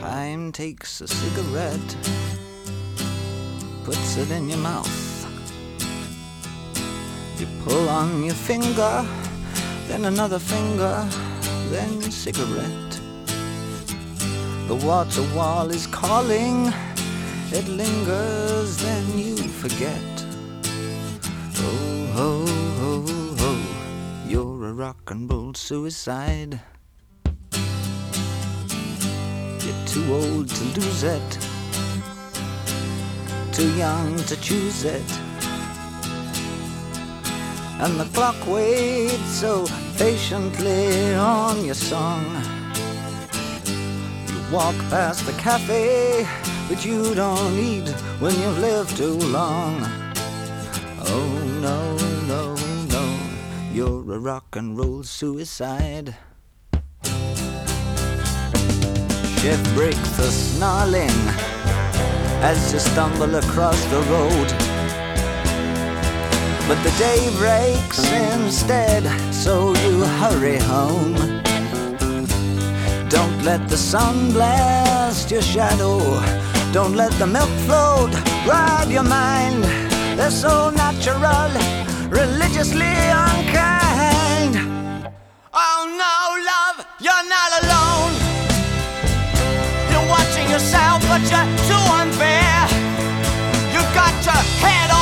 Time takes a cigarette, puts it in your mouth. You pull on your finger, then another finger, then your cigarette. The water wall is calling, it lingers, then you forget. Oh, ho, ho, ho, you're a rock and roll suicide. You're too old to lose it, too young to choose it. And the clock waits so patiently on your song. You walk past the cafe, but you don't eat when you've lived too long. Oh no, no, no, you're a rock and roll suicide. Shift breaks the snarling as you stumble across the road. But the day breaks instead, so you hurry home. Don't let the sun blast your shadow. Don't let the milk float rob your mind. They're so natural, religiously unkind. Oh no, love, you're not alone. You're watching yourself, but you're too unfair. You've got your head on